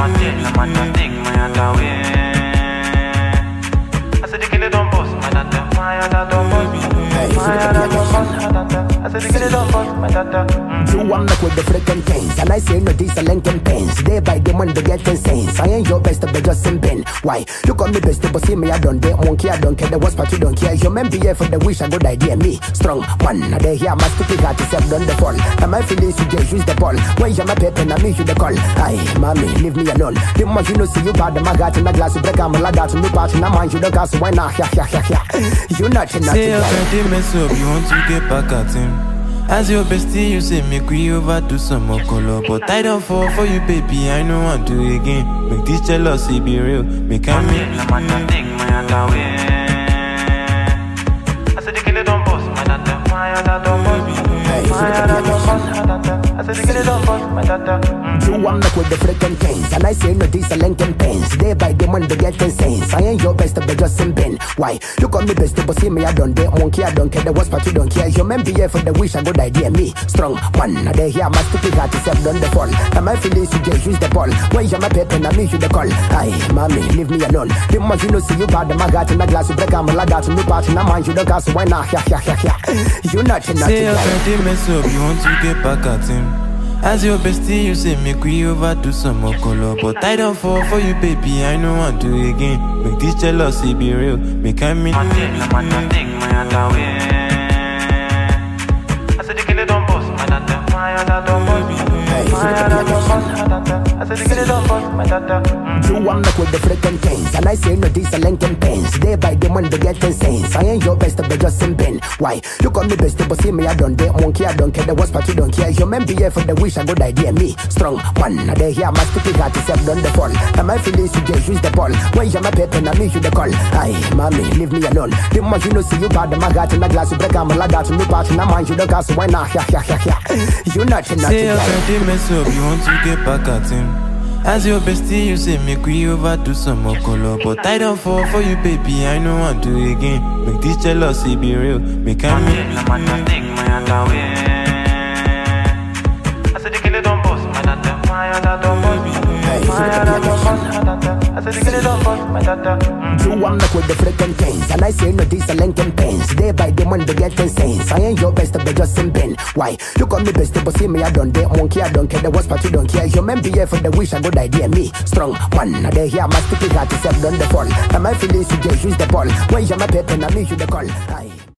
take my hand away. I said the killer don't bust, my dada, my dada don't bust. My dada don't bust, I said the killer don't bust, my dada. You want me with the freaking things, and I say no these are Lincoln pains. Day by day man they get insane. I ain't your best but just in pain. Why? You call me best but see me I don't dare monkey I don't care the worst part you don't care. You men be here for the wish a good idea me. Strong one, now they hear my stupid heart is up done the fall. And my feelings you just use the ball. When you my pet and I miss you the call. Aye, mommy, leave me alone. The much you know see you bad my got in a glass of break I'm a lad out to me part and I mind you the gas why not you not say your friend mess up, you want to get back at him. As your bestie, you say make we overdo some more color. But I don't fall for you, baby, I know want to again. Make this jealousy be real, make I take my hand away. I said the killer don't bust, my dada, my dada don't bust. My dada don't bust, I said the killer don't bust, my dada. You want me with the freaking things, and I say no these are Lincoln pains. Day by day man they get insane. I ain't your best but just in pain. Why? You call me best but see me I don't dare monkey I don't care the worst part you don't care. You men be here for the wish a good idea me. Strong one, now they hear my stupid heart is up done the fall. And my feelings you just use the ball. When you my pet and I miss you the call. Aye, mommy, leave me alone. The much you know see you bad my got in a glass of break I'm a lad out to me part and I mind you the gas why not you not say your friend mess up, you want to get back at him. As your bestie, you say make we overdo some more color. But I don't fall for you, baby, I know want to again. Make this jealousy be real, make I mean take my hand away. I said the killer don't bust, my dada, my dada don't bust. My dada don't bust, I said the killer don't bust, my dada. You want me with the freaking things, and I say no these are Lincoln pains. Day by day man they get insane. I ain't your best but just in pain. Why? You call me best but see me I don't dare monkey I don't care the worst part you don't care. You men be here for the wish a good idea me. Strong one, now they hear my stupid heart is up done the fall. And my feelings you just use the ball. When you my pet and I miss you the call. Aye, mommy, leave me alone. The much you know see you bad my got in a glass of break I'm a lad out to me part and I mind you the gas why not you not say your friend mess up, you want to get back at him. As your bestie, you say make we overdo some more color. But I don't fall for you, baby, I know want to again. Make this jealousy be real, make I mean take my hand away. I said the killer don't bust, my dada, my dada don't bust. My dada don't bust, I said the killer don't bust, my dada. You want me with the freaking things, and I say no these are Lincoln pains. Day by day man they get insane. I ain't your best but just in pain. Why? You call me best but see me I don't dare monkey I don't care the worst part you don't care. You men be here for the wish a good idea me. Strong one, now they hear my stupid heart is up done the fall. And my feelings you just use the ball. When you my pet and I miss you the call. Aye.